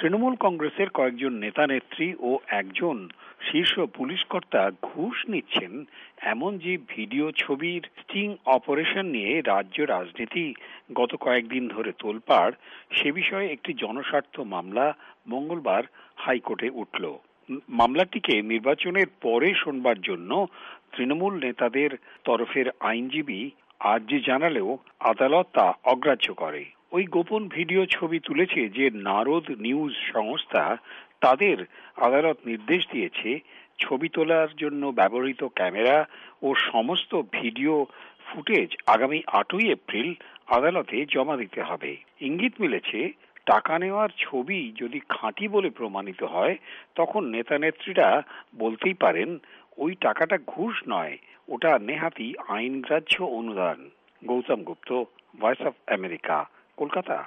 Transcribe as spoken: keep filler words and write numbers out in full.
তৃণমূল কংগ্রেসের কয়েকজন নেতা নেত্রী ও একজন শীর্ষ পুলিশ কর্তা ঘুষ নিচ্ছেন এমন যে ভিডিও ছবির স্টিং অপারেশন নিয়ে রাজ্য রাজনীতি গত কয়েকদিন ধরে তোলপাড়, সে বিষয়ে একটি জনস্বার্থ মামলা মঙ্গলবার হাইকোর্টে উঠল। মামলাটিকে নির্বাচনের পরে শোনবার জন্য তৃণমূল নেতাদের তরফের আইনজীবী আজ জানালেও আদালত তা অগ্রাহ্য করে। ওই গোপন ভিডিও ছবি তুলেছে যে নারদ নিউজ সংস্থা, তাদের আদালত নির্দেশ দিয়েছে ছবি তোলার জন্য ব্যবহৃত ক্যামেরা ও সমস্ত ভিডিও ফুটেজ আগামী আটই এপ্রিল আদালতে জমা দিতে হবে। ইঙ্গিত মিলেছে টাকা নেওয়ার ছবি যদি খাঁটি বলে প্রমাণিত হয়, তখন নেতা নেত্রীরা বলতেই পারেন ওই টাকাটা ঘুষ নয়, ওটা নেহাতি আইনগ্রাহ্য অনুদান। Gautam Gupta, Voice of America, Kolkata.